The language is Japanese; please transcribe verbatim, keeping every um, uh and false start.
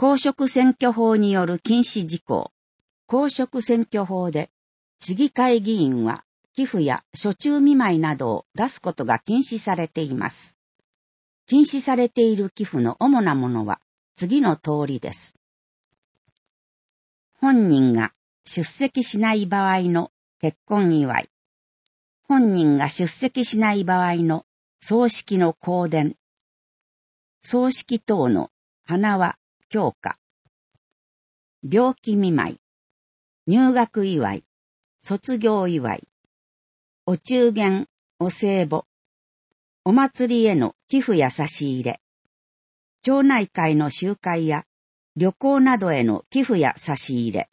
公職選挙法による禁止事項。公職選挙法で、市議会議員は寄付や暑中見舞いなどを出すことが禁止されています。禁止されている寄付の主なものは次の通りです。本人が出席しない場合の結婚祝い。本人が出席しない場合の葬式の香典。葬式等の花輪、供花。病気見舞い。入学祝い。卒業祝い。お中元、お歳暮。お祭りへの寄付や差し入れ。町内会の集会や旅行などへの寄付や差し入れ。